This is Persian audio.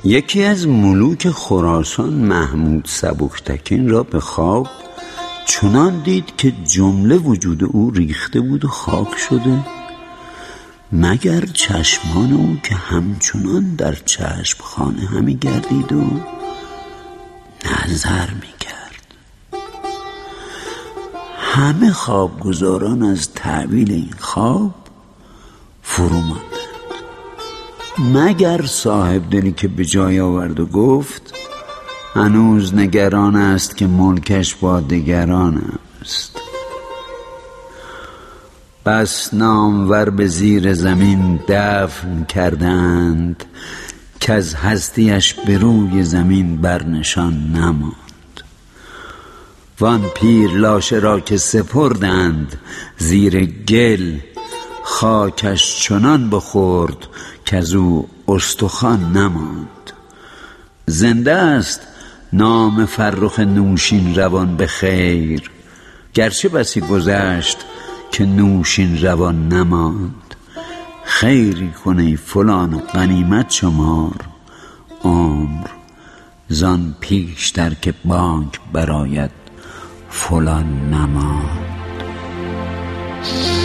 یکی از ملوک خراسان محمود سبکتکین را به خواب چنان دید که جمله وجود او ریخته بود و خاک شده، مگر چشمان او که همچنان در چشم خانه همی گردید و نظر می کرد. همه خوابگزاران از تعبیل این خواب فرو ماندند، مگر صاحب دلی که به جای آورد و گفت هنوز نگران است که ملکش با دگران است. بس نامور به زیر زمین دفن کردند که از هستیش به روی زمین برنشان نماند. وان پیر لاشه را که سپردند زیر گل، خاکش چنان بخورد که از او استخوان نماند. زنده است نام فرخ نوشین روان به خیر، گرچه بسی گذشت که نوشین روان نماند. خیری کنی فلان و غنیمت شمار، عمر زان پیشتر که بانگ براید فلان نماند.